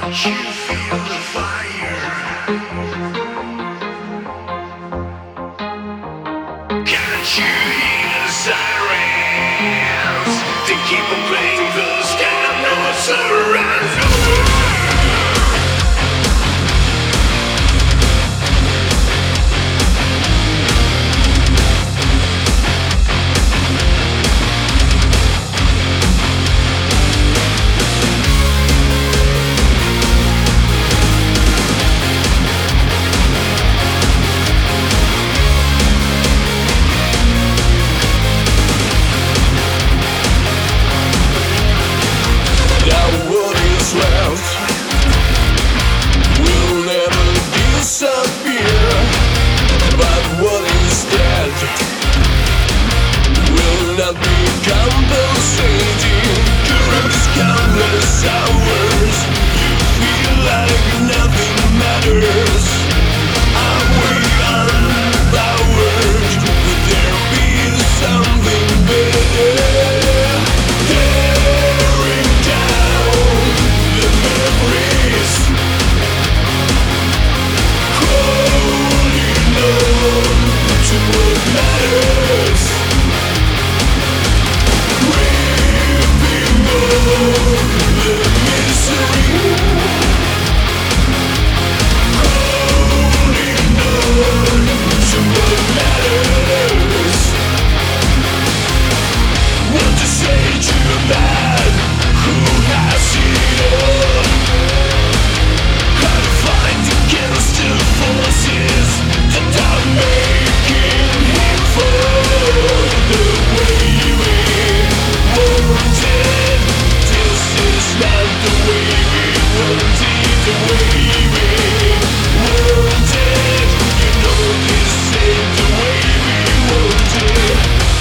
You feel the fire. Can't you hear the sirens? They keep on playing the scam, no surrender. Will never disappear, but what is dead will not be compensating. During these countless hours, you feel like nothing matters. Are we unpowered? Would there be something better? Tearing down the memories, holding on to what matters, ripping off the misery, holding on to what matters. What to say to a man who has it all? How to fight against the forces that are making him fall the way we wanted. This is not the way we wanted, the way we wanted. You know this ain't the way we wanted.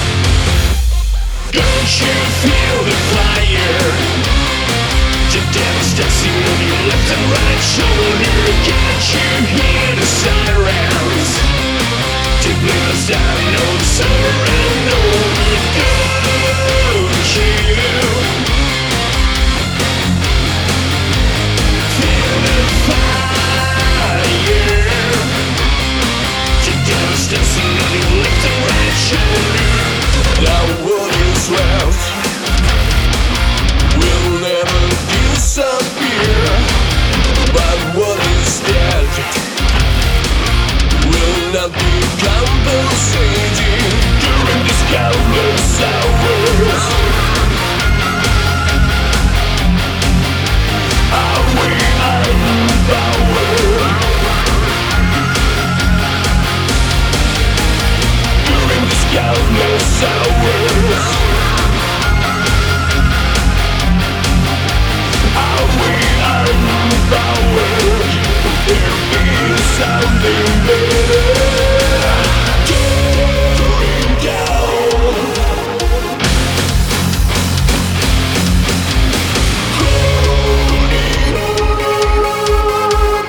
Don't you feel the fire? The devil's dancing on your left and right shoulder. Can't you hear the sirens? To bring us down, no surrender. Don't you feel the fire? The devil's dancing on your left and right shoulder. Now what is left will never disappear, but what is dead will not be compensating. During these countless hours, are we unpowered? During these countless hours, are we unpowered? Would there be something better? Tearing down, holding on,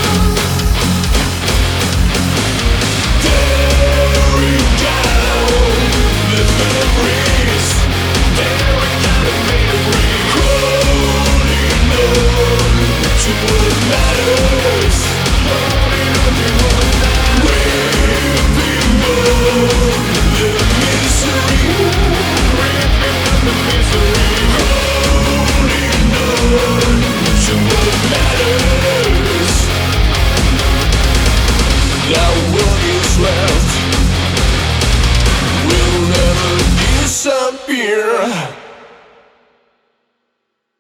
tearing down the memories, tearing down the memories, holding on to what matters, holding on to what matters, ripping off the misery, ripping off the misery, holding on to what matters. Now what is left